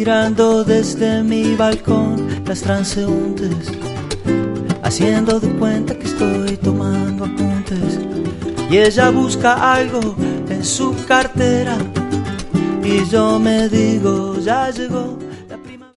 mirando desde mi balcón las transeúntes, haciendo de cuenta que estoy tomando apuntes. Y ella busca algo en su cartera y yo me digo, ya llegó